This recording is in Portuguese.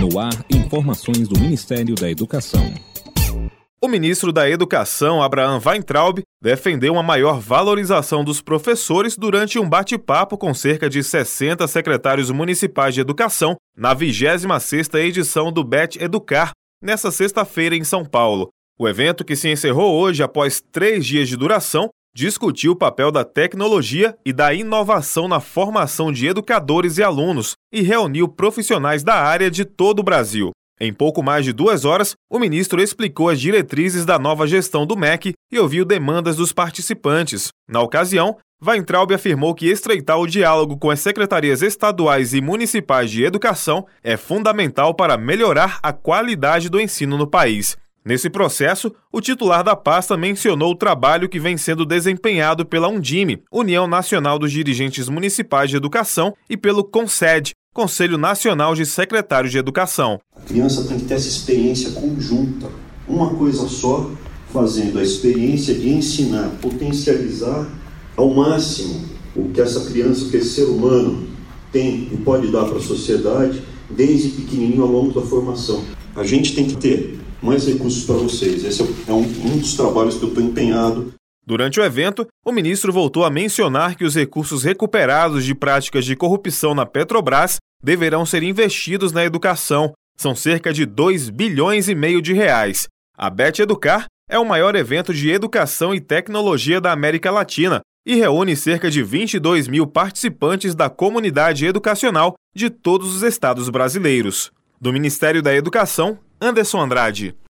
No ar, informações do Ministério da Educação. O ministro da Educação, Abraham Weintraub, defendeu uma maior valorização dos professores durante um bate-papo com cerca de 60 secretários municipais de educação na 26ª edição do BET Educar, nesta sexta-feira em São Paulo. O evento, que se encerrou hoje após 3 dias de duração, discutiu o papel da tecnologia e da inovação na formação de educadores e alunos e reuniu profissionais da área de todo o Brasil. Em pouco mais de 2 horas, o ministro explicou as diretrizes da nova gestão do MEC e ouviu demandas dos participantes. Na ocasião, Weintraub afirmou que estreitar o diálogo com as secretarias estaduais e municipais de educação é fundamental para melhorar a qualidade do ensino no país. Nesse processo, o titular da pasta mencionou o trabalho que vem sendo desempenhado pela Undime, União Nacional dos Dirigentes Municipais de Educação, e pelo CONSED, Conselho Nacional de Secretários de Educação. A criança tem que ter essa experiência conjunta, uma coisa só, fazendo a experiência de ensinar, potencializar ao máximo o que essa criança, o que esse ser humano tem e pode dar para a sociedade, desde pequenininho ao longo da formação. A gente tem que ter mais recursos para vocês. Esse é um dos trabalhos que eu estou empenhado. Durante o evento, o ministro voltou a mencionar que os recursos recuperados de práticas de corrupção na Petrobras deverão ser investidos na educação. São cerca de 2,5 bilhões de reais. A BET Educar é o maior evento de educação e tecnologia da América Latina e reúne cerca de 22 mil participantes da comunidade educacional de todos os estados brasileiros. Do Ministério da Educação, Anderson Andrade.